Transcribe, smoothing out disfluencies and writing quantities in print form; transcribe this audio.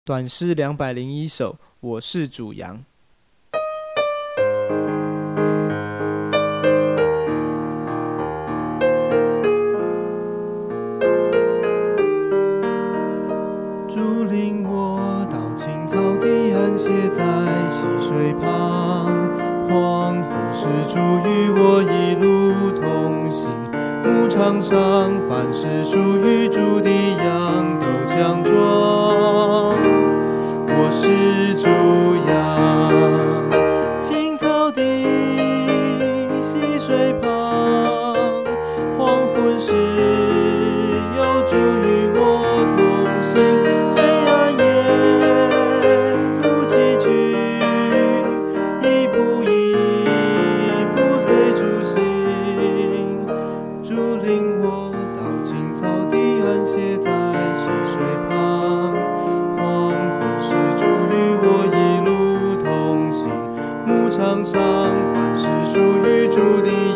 短诗201首，我是主羊。 主领我到青草地，安歇在溪水旁。黄昏时，主与我一路同行。牧场上，凡是属于主的羊都强壮。我是主羊，青草地，溪水旁。黄昏时，有主与我同行。场上，凡是属于主的